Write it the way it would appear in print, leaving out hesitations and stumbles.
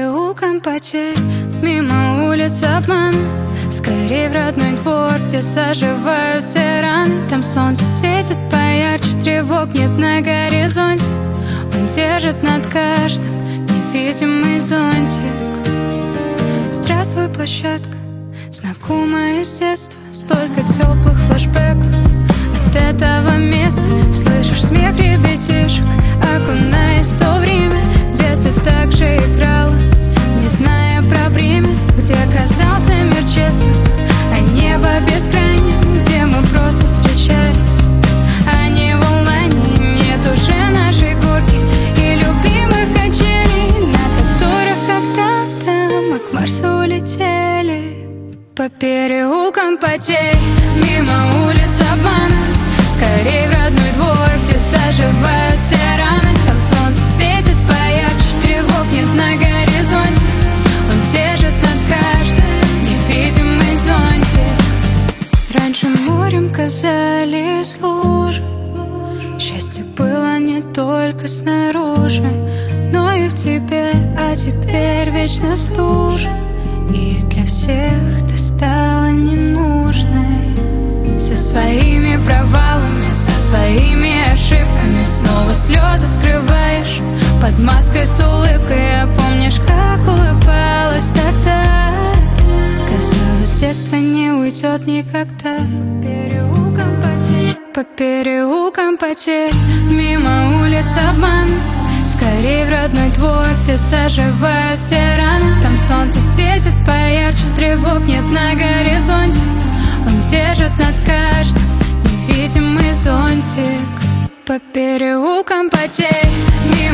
переулкам потерь, мимо улиц обман, скорее в родной двор, где заживают все раны. Там солнце светит поярче, тревог нет на горизонте. Он держит над каждым невидимый зонтик. Здравствуй, площадка, знакомая с детства, столько теплых флешбеков от этого места. Слышишь смех ребятишек, окунаясь в то время, где ты так же играла, не зная про бремя, где казался мир честным, а небо бескрайним, где мы просто встречались, а не в онлайне. Нет уже нашей горки и любимых качелей, на которых когда-то мы к Марсу улетели. По переулкам потерь, мимо улиц обмана, скорей в родной двор, где заживают все раны. Там солнце светит поярче, тревог нет на горизонте. Он держит над каждым невидимый зонтик. Раньше морем казались лужи, счастье было не только снаружи, но и в тебе, а теперь вечно стужа. И для всех ты стала ненужной. Со своими провалами, со своими ошибками снова слезы скрываешь под маской с улыбкой. А помнишь, как улыбалась тогда? Казалось, детство не уйдет никогда. По переулкам потерь, мимо улиц обман, скорей в родной двор, где заживают все раны. Там солнце светит поярче, тревог нет на горизонте. Он держит над каждым невидимый зонтик. По переулкам потерь.